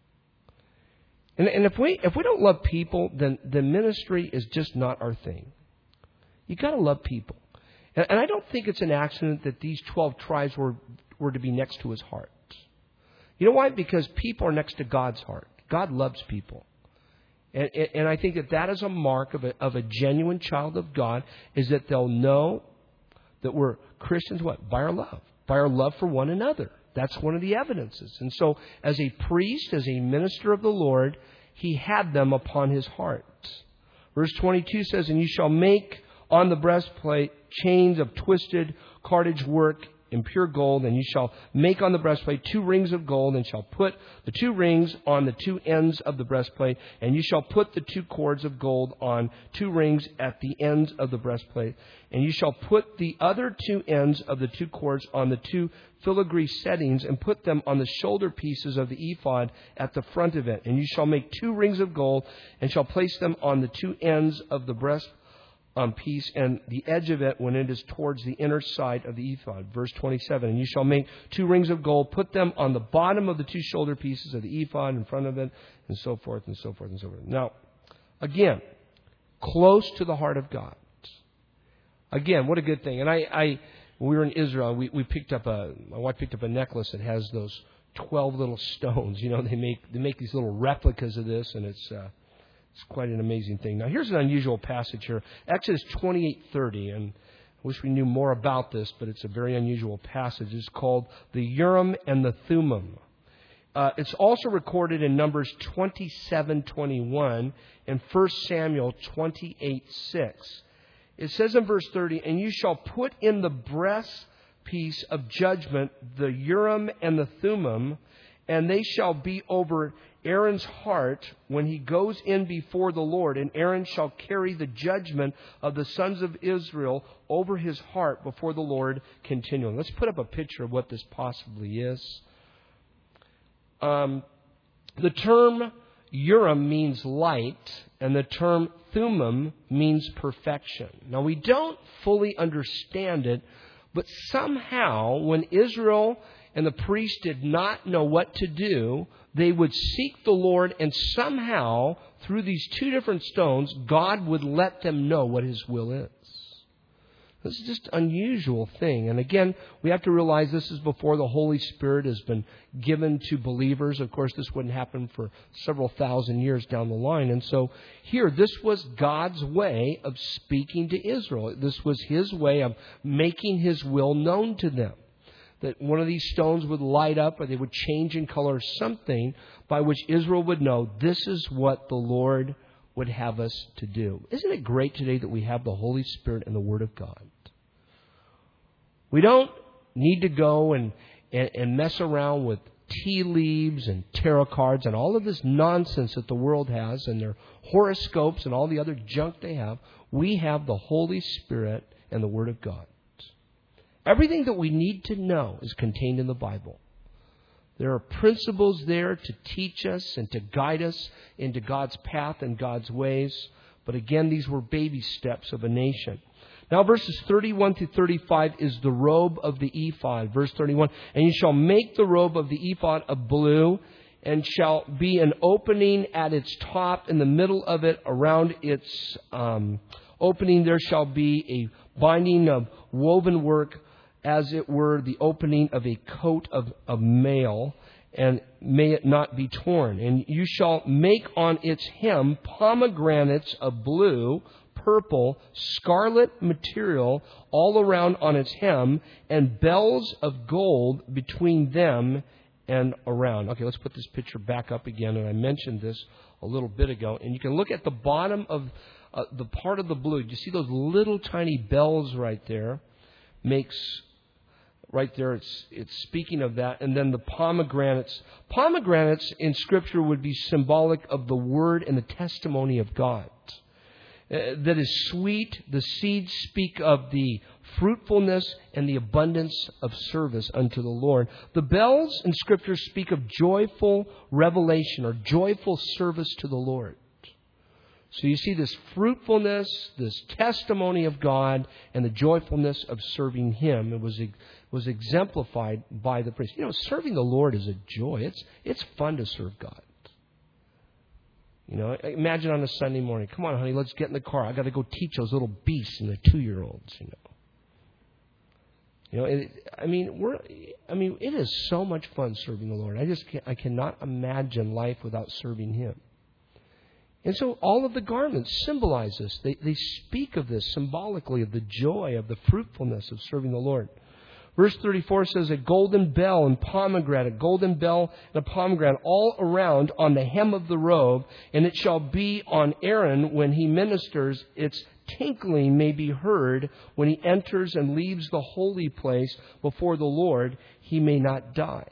A: And, and if we if we don't love people, then the ministry is just not our thing. You got to love people, and, and I don't think it's an accident that these twelve tribes were were to be next to his heart. You know why? Because people are next to God's heart. God loves people, and and, and I think that that is a mark of a of a genuine child of God, is that they'll know that we're Christians. What? By our love, by our love for one another. That's one of the evidences. And so, as a priest, as a minister of the Lord, he had them upon his heart. Verse twenty-two says, and you shall make on the breastplate chains of twisted cordage work in pure gold, and you shall make on the breastplate two rings of gold, and shall put the two rings on the two ends of the breastplate, and you shall put the two cords of gold on two rings at the ends of the breastplate, and you shall put the other two ends of the two cords on the two filigree settings, and put them on the shoulder pieces of the ephod at the front of it. And you shall make two rings of gold, and shall place them on the two ends of the breast um, piece, and the edge of it when it is towards the inner side of the ephod. Verse twenty-seven, and you shall make two rings of gold, put them on the bottom of the two shoulder pieces of the ephod in front of it, and so forth and so forth and so forth. Now, again, close to the heart of God. Again, what a good thing. And I, I when we were in Israel, we, we picked up a, my wife picked up a necklace that has those twelve little stones. You know, they make they make these little replicas of this, and it's uh, it's quite an amazing thing. Now, here's an unusual passage here, Exodus twenty-eight thirty, and I wish we knew more about this, but it's a very unusual passage. It's called the Urim and the Thummim. Uh, it's also recorded in Numbers twenty-seven twenty-one and First Samuel twenty-eight six. It says in verse thirty, and you shall put in the breastpiece of judgment the Urim and the Thummim, and they shall be over Aaron's heart when he goes in before the Lord. And Aaron shall carry the judgment of the sons of Israel over his heart before the Lord continually. Let's put up a picture of what this possibly is. Um, the term Urim means light, and the term Thummim means perfection. Now, we don't fully understand it, but somehow when Israel and the priest did not know what to do, they would seek the Lord, and somehow, through these two different stones, God would let them know what His will is. This is just an unusual thing. And again, we have to realize this is before the Holy Spirit has been given to believers. Of course, this wouldn't happen for several thousand years down the line. And so here, this was God's way of speaking to Israel. This was His way of making His will known to them. That one of these stones would light up, or they would change in color, something by which Israel would know this is what the Lord would have us to do. Isn't it great today that we have the Holy Spirit and the Word of God? We don't need to go and, and, and mess around with tea leaves and tarot cards and all of this nonsense that the world has, and their horoscopes and all the other junk they have. We have the Holy Spirit and the Word of God. Everything that we need to know is contained in the Bible. There are principles there to teach us and to guide us into God's path and God's ways. But again, these were baby steps of a nation. Now, verses thirty-one through thirty-five is the robe of the ephod. Verse thirty-one, and you shall make the robe of the ephod of blue, and shall be an opening at its top in the middle of it. Around its um, opening there shall be a binding of woven work, as it were the opening of a coat of, of mail, and may it not be torn. And you shall make on its hem pomegranates of blue, purple, scarlet material all around on its hem, and bells of gold between them and around. Okay, let's put this picture back up again. And I mentioned this a little bit ago. And you can look at the bottom of uh, the part of the blue. You see those little tiny bells right there? Makes... Right there, it's it's speaking of that. And then the pomegranates. Pomegranates in Scripture would be symbolic of the Word and the testimony of God. Uh, that is sweet. The seeds speak of the fruitfulness and the abundance of service unto the Lord. The bells in Scripture speak of joyful revelation or joyful service to the Lord. So you see this fruitfulness, this testimony of God, and the joyfulness of serving Him. It was was exemplified by the priest. You know, serving the Lord is a joy. It's it's fun to serve God. You know, imagine on a Sunday morning, come on, honey, let's get in the car. I got to go teach those little beasts and the two-year-olds. You know, you know. It, I mean, we're. I mean, it is so much fun serving the Lord. I just can't, I cannot imagine life without serving Him. And so all of the garments symbolize this. They, they speak of this symbolically, of the joy, of the fruitfulness of serving the Lord. Verse thirty-four says, a golden bell and pomegranate, a golden bell and a pomegranate all around on the hem of the robe, and it shall be on Aaron when he ministers. Its tinkling may be heard when he enters and leaves the holy place before the Lord. He may not die.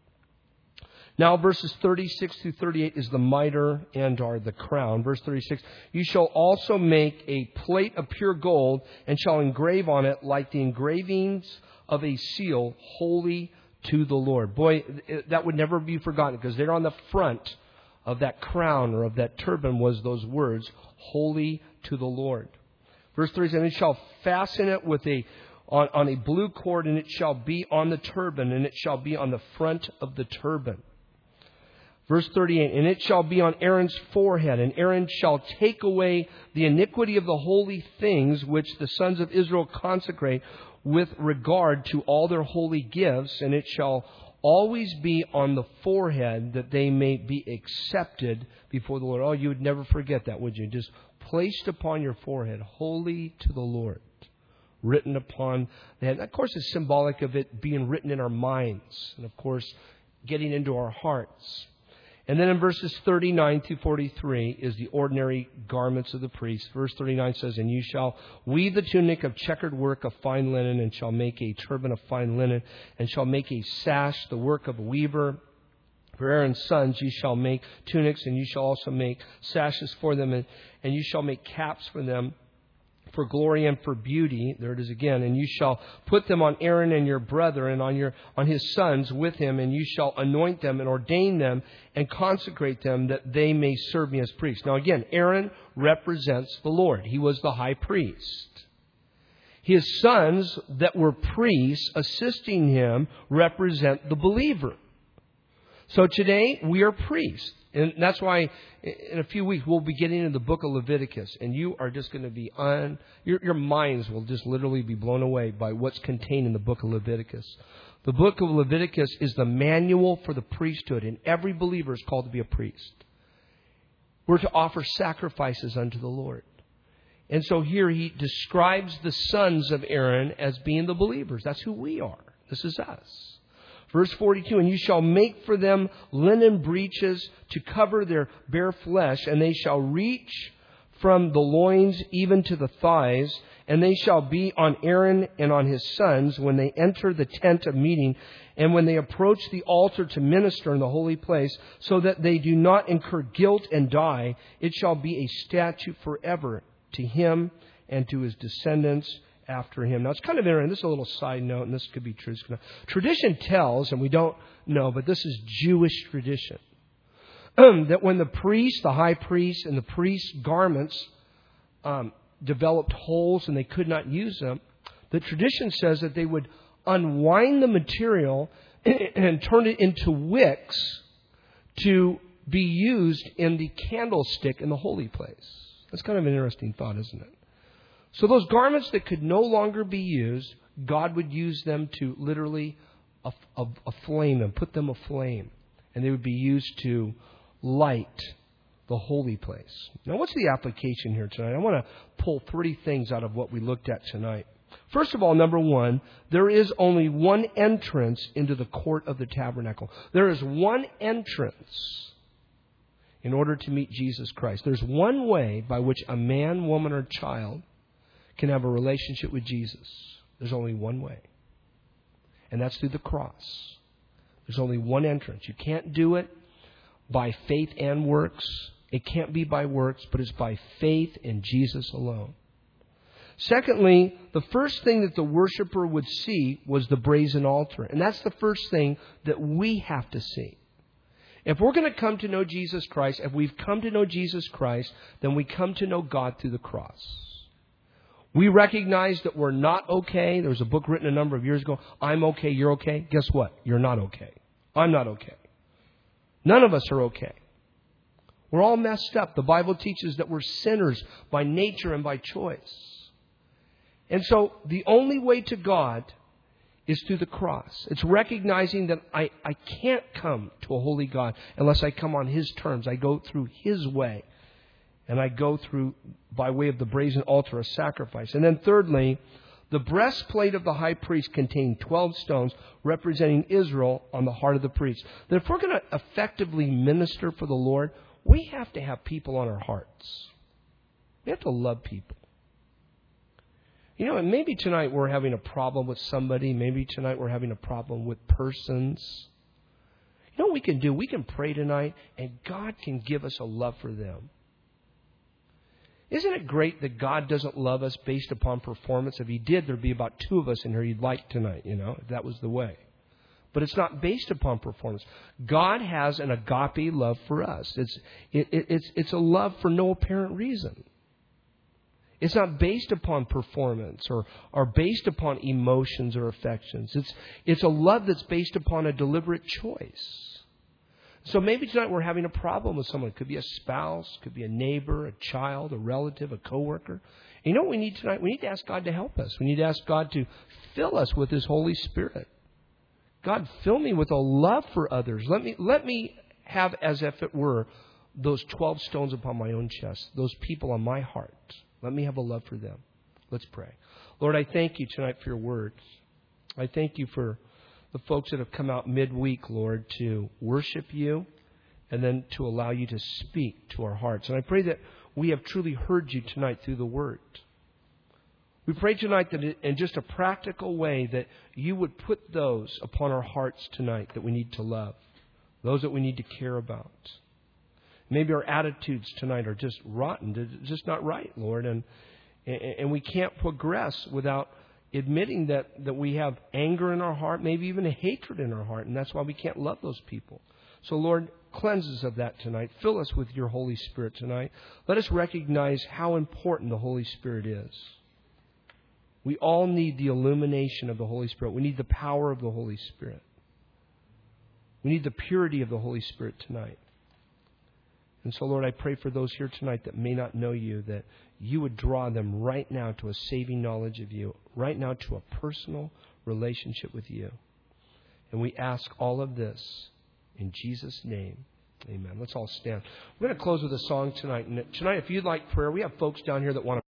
A: Now, verses thirty-six through thirty-eight is the mitre and or the crown. Verse thirty-six, you shall also make a plate of pure gold and shall engrave on it like the engravings of a seal, holy to the Lord. Boy, that would never be forgotten, because there on the front of that crown or of that turban was those words, holy to the Lord. Verse thirty-seven, it shall fasten it with a on, on a blue cord, and it shall be on the turban, and it shall be on the front of the turban. Verse thirty-eight, and it shall be on Aaron's forehead, and Aaron shall take away the iniquity of the holy things which the sons of Israel consecrate with regard to all their holy gifts, and it shall always be on the forehead that they may be accepted before the Lord. Oh, you would never forget that, would you? Just placed upon your forehead, holy to the Lord, written upon the head. Of course, it's symbolic of it being written in our minds, and of course, getting into our hearts. And then in verses thirty-nine to forty-three is the ordinary garments of the priest. Verse thirty-nine says, and you shall weave the tunic of checkered work of fine linen, and shall make a turban of fine linen, and shall make a sash, the work of a weaver. For Aaron's sons you shall make tunics, and you shall also make sashes for them, and, and you shall make caps for them, for glory and for beauty. There it is again. And you shall put them on Aaron and your brother and on your on his sons with him, and you shall anoint them and ordain them and consecrate them that they may serve me as priests. Now again, Aaron represents the Lord. He was the high priest. His sons that were priests assisting him represent the believer. So today we are priests. And that's why in a few weeks we'll be getting into the book of Leviticus. And you are just going to be on, your, your minds will just literally be blown away by what's contained in the book of Leviticus. The book of Leviticus is the manual for the priesthood. And every believer is called to be a priest. We're to offer sacrifices unto the Lord. And so here he describes the sons of Aaron as being the believers. That's who we are. This is us. Verse forty-two, and you shall make for them linen breeches to cover their bare flesh, and they shall reach from the loins even to the thighs, and they shall be on Aaron and on his sons when they enter the tent of meeting, and when they approach the altar to minister in the holy place, so that they do not incur guilt and die. It shall be a statute forever to him and to his descendants after him. Now, it's kind of interesting. This is a little side note, and this could be true. Tradition tells, and we don't know, but this is Jewish tradition, that when the priest, the high priest, and the priest's garments um, developed holes and they could not use them, the tradition says that they would unwind the material and turn it into wicks to be used in the candlestick in the holy place. That's kind of an interesting thought, isn't it? So those garments that could no longer be used, God would use them to literally aflame them, put them aflame. And they would be used to light the holy place. Now, what's the application here tonight? I want to pull three things out of what we looked at tonight. First of all, number one, there is only one entrance into the court of the tabernacle. There is one entrance in order to meet Jesus Christ. There's one way by which a man, woman, or child can have a relationship with Jesus. There's only one way. And that's through the cross. There's only one entrance. You can't do it by faith and works. It can't be by works, but it's by faith in Jesus alone. Secondly, the first thing that the worshiper would see was the brazen altar. And that's the first thing that we have to see. If we're going to come to know Jesus Christ, if we've come to know Jesus Christ, then we come to know God through the cross. We recognize that we're not okay. There was a book written a number of years ago, I'm okay, you're okay. Guess what? You're not okay. I'm not okay. None of us are okay. We're all messed up. The Bible teaches that we're sinners by nature and by choice. And so the only way to God is through the cross. It's recognizing that I, I can't come to a holy God unless I come on His terms. I go through His way. And I go through, by way of the brazen altar, a sacrifice. And then thirdly, the breastplate of the high priest contained twelve stones representing Israel on the heart of the priest. That if we're going to effectively minister for the Lord, we have to have people on our hearts. We have to love people. You know, and maybe tonight we're having a problem with somebody. Maybe tonight we're having a problem with persons. You know what we can do? We can pray tonight, and God can give us a love for them. Isn't it great that God doesn't love us based upon performance? If He did, there'd be about two of us in here He'd like tonight, you know, if that was the way. But it's not based upon performance. God has an agape love for us. It's it, it, it's it's a love for no apparent reason. It's not based upon performance or, or based upon emotions or affections. It's it's a love that's based upon a deliberate choice. So maybe tonight we're having a problem with someone. It could be a spouse, could be a neighbor, a child, a relative, a coworker. And you know what we need tonight? We need to ask God to help us. We need to ask God to fill us with His Holy Spirit. God, fill me with a love for others. Let me let me have, as if it were, those twelve stones upon my own chest, those people on my heart. Let me have a love for them. Let's pray. Lord, I thank You tonight for Your words. I thank You for the folks that have come out midweek, Lord, to worship You and then to allow You to speak to our hearts. And I pray that we have truly heard You tonight through the Word. We pray tonight that in just a practical way that You would put those upon our hearts tonight that we need to love, those that we need to care about. Maybe our attitudes tonight are just rotten, they're just not right, Lord, and and we can't progress without admitting that, that we have anger in our heart, maybe even a hatred in our heart, and that's why we can't love those people. So, Lord, cleanse us of that tonight. Fill us with Your Holy Spirit tonight. Let us recognize how important the Holy Spirit is. We all need the illumination of the Holy Spirit. We need the power of the Holy Spirit. We need the purity of the Holy Spirit tonight. And so, Lord, I pray for those here tonight that may not know You, that You would draw them right now to a saving knowledge of You, right now to a personal relationship with You. And we ask all of this in Jesus' name. Amen. Let's all stand. We're going to close with a song tonight. And tonight, if you'd like prayer, we have folks down here that want to